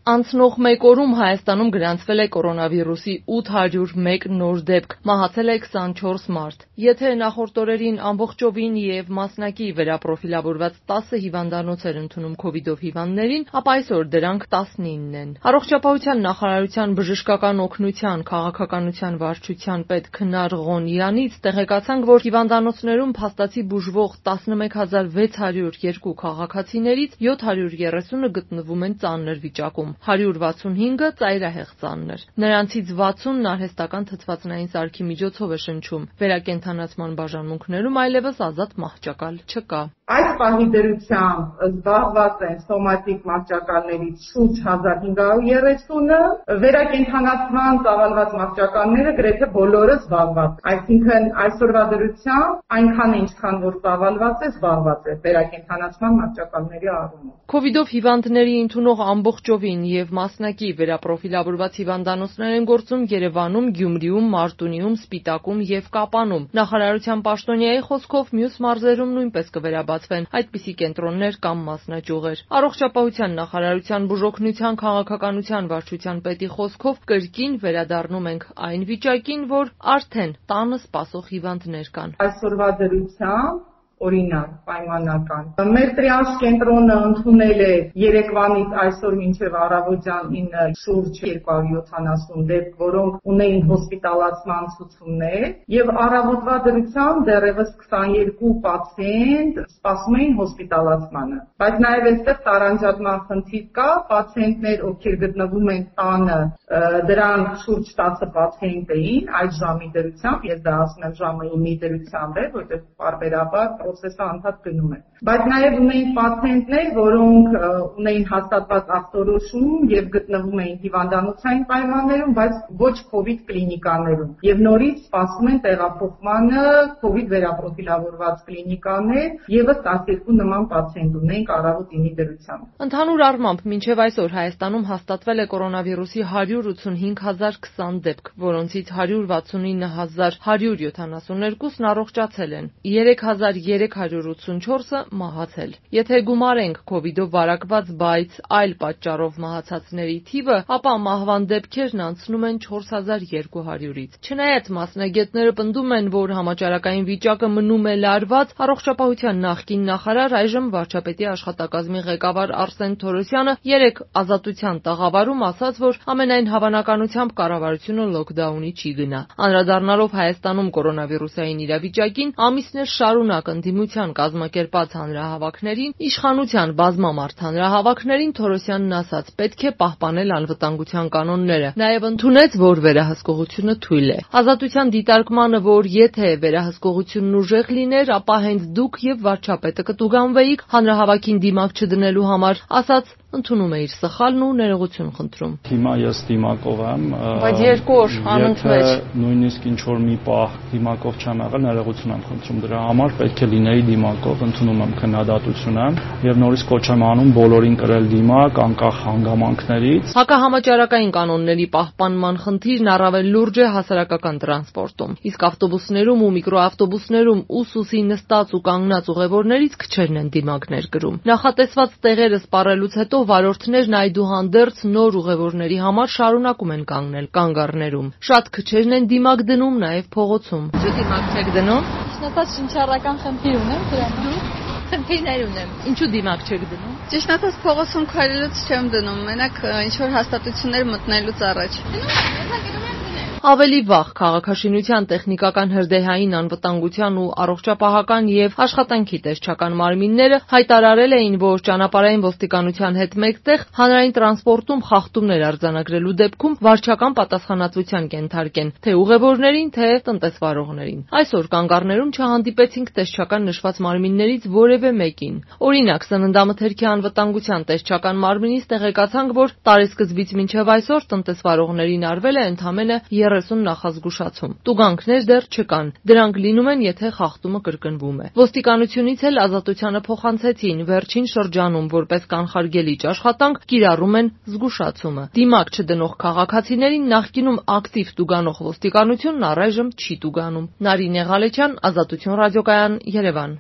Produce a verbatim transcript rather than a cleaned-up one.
Անցնող մեկ օրում Հայաստանում գրանցվել է կորոնավիրուսի ութ հարյուր մեկ նոր դեպք, մահացել է քսանչորս մարդ։ Եթե նախորդ օրերին ամբողջովին եւ մասնակի վերապրոֆիլավորված տասը հիվանդանոց էր ընդունում քովիդով հիվանդներին, ապա այսօր դրանք տասնինն են։ Առողջապահության նախարարության բժշկական օգնության քաղաքականության վարչության պետ Քնար Ղոնյանից տեղեկացանք, որ հիվանդանոցներում փաստացի բուժվող տասնմեկ հազար վեց հարյուր երկու քաղաքացիներից յոթ հարյուր երեսունը գտնվում են ծանր վիճակում, հարյուր վաթսունհինգը ծայրահեղ ծանր։ Նրանցից վաթսունն արհեստական թթվածնային սարքի միջոցով է շնչում։ Վերակենդանացման բաժանմունքներում այլևս ազատ մահճակալ չկա։ Այս պահի դրությամբ զբաղված են սոմատիկ մահճակալներից շուրջ հազար հինգ հարյուր երեսունը, վերակենդանացման ծավալված մահճակալները գրեթե բոլորը զբաղված։ Այսինքն այսօրվա դրությամբ այնքան ինչքան որ ծավալված է, զբաղված է վերակենդանացման մահճակալների առումով։ Քովիդով հիվանդների ընդունող ամբողջովին եւ մասնակի վերապրոֆիլավորված հիվանդանոցներ են գործում Երևանում, Գյումրիում, Մարտունիում, Սպիտակում եւ Կապանում։ Նախարարության պաշտոնյայի խոսքով մյուս մարզերում նույնպես կվերաբացվեն այդպիսի կենտրոններ կամ մասնաճյուղեր։ Առողջապահության նախարարության բուժօգնության քաղաքականության վարչության պետի խոսքով կրկին վերադառնում ենք այն վիճակին, որ արդեն տանը սպասող հիվանդներ կան։ Այսօրվա դրությամբ օրինակ պայմանական մեր տրիաժ կենտրոնը ընդունել է երեկվանից այսօր մինչև առավոտյան ինը շուրջ երկու հարյուր յոթանասուն դեպք, որոնք ունեին հոսպիտալացման ցուցումներ, եւ առավոտվա դրությամբ դեռևս քսաներկու պացիենտ սպասում էին հոսպիտալացմանը։ Բայց նաեւ այստեղ տարանջատման խնդիր կա, պացիենտներ, ովքեր գտնվում են տանը, դրանք շուրջ տասը պացիենտ էին այդ ժամի դրությամբ, ես դա ասում եմ ժամը ինի դրությամբ է, որտեղ բարբերաբար պրոցեսը անդադ գնում է։ Բայց նաև ունեին պացիենտներ, որոնք ունեին հաստատված ախտորոշում եւ գտնվում էին հիվանդանոցային պայմաններում, բայց ոչ COVID կլինիկաներում։ Եվ նորից սպասում են տեղափոխմանը COVID վերապրոֆիլավորված կլինիկաներ, եւս տասներկու նման պացիենտ ունեին առավոտ ինի դրությամբ։ Ընդհանուր առմամբ մինչև այսօր Հայաստանում հաստատվել է կորոնավիրուսի հարյուր ութսունհինգ հազար քսան դեպք, որոնցից հարյուր վաթսունինը հազար հարյուր յոթանասուններկուսն առողջացել են, երեք հազար երեք հարյուր ութսունչորսը մահացել։ Եթե գումարենք քովիդով վարակված, բայց այլ պատճառով մահացածների թիվը, ապա մահվան դեպքերն անցնում են չորս հազար երկու հարյուրից։ Չնայած մասնագետները պնդում են, որ համաճարակային վիճակը մնում է լարված, առողջապահության նախկին նախարար, այժմ վարչապետի աշխատակազմի ղեկավար Արսեն Թորոսյանը երեկ Ազատության տաղավարում ասաց, որ ամենայն հավանականությամբ կառավարությունը լոքդաունի չի գնա։ Անդրադառնալով Հայաստանում կորոնավիրուսային իրավիճակին, ամիսներ շարունակ ընդդիմության կազմակերպած հանրահավաքներին, իշխանության բազմամարդ հանրահավաքներին Թորոսյանն ասաց, պետք է պահպանել անվտանգության կանոնները։ Նաև ընդունեց, որ վերահսկողությունը թույլ է։ Ազատության դիտարկմանը, որ եթե վերահսկողությունն ուժեղ լիներ, ապա հենց դուք եւ վարչապետը կտուգանվեիք հանրահավաքին դիմակ չդնելու համար, ասաց, ընդունում է իր սխալն ու ներողություն խնդրում։ Հիմա ես դիմակով եմ, բայց երկու օր անընդմեջ նույնիսկ ինչ որ մի պահ դիմակով չեմ եղել, ներողություն եմ խնդրում դրա համար, պետք է լինեի դիմակով, ընդունում եմ քննադատությունը եւ նորից կոչ եմ անում բոլորին կրել դիմակ, անկախ հանգամանքներից։ Հակահամաճարակային կանոնների պահպանման խնդիրն առավել լուրջ է հասարակական տրանսպորտում, իսկ ավտոբուսներում ու միկրոավտոբուսներում ուսուսի նստած ու կանգնած ուղևորներից քչերն են դիմակներ գրում։ Նախատեսված տեղերը սպառելուց հետո վարորդներն այդուհանդերձ նոր ուղևորների համար շարունակում են կանգնել կանգառներում։ Շատ քչերն են դիմակ դնում նաև փողոցում։ Դու դիմակ չեք դնում։ Ճիշտ շինչառական խնդիր ունեմ դրանով։ Խնդիրներ ունեմ։ Ինչու դիմակ չեք դնում։ Ճիշտ ասած փողոցում քայլելուց չեմ դնում, մենակ ինչ որ հաստատություններ մտնելուց առաջ։ Ավելի վաղ քաղաքաշինության տեխնիկական հրդեհային անվտանգության ու առողջապահական եւ աշխատանքի տեսչական մարմինները հայտարարել էին, որ ճանապարհային ոստիկանության հետ մեկտեղ հանրային տրանսպորտում խախտումներ արձանագրելու դեպքում վարչական պատասխանատվության կենթարկեն թե ուղևորներին, թե տնտեսվարողներին։ Այսօր կանգառներում չհանդիպեցինք տեսչական նշված մարմիններից որևէ մեկին։ Օրինակ, սննդամթերքի անվտանգության տեսչական մարմինից տեղեկացանք, որ տարեսկզբից մինչև այսօր տնտեսվարողներին արվել է ընդամենը երեսուն նախազգուշացում։ Տուգանքներ դեռ չկան։ Դրանք լինում են, եթե խախտումը կրկնվում է։ Ոստիկանությունից էլ Ազատությանը փոխանցեցին վերջին շրջանում որպես կանխարգելիչ աշխատանք կիրառում են զգուշացումը։ Դիմակ չդնող քաղաքացիներին նախկինում ակտիվ տուգանող ոստիկանությունն առայժմ չի տուգանում։ Նարինե Ղալեչյան, Ազատություն ռադիոկայան, Երևան։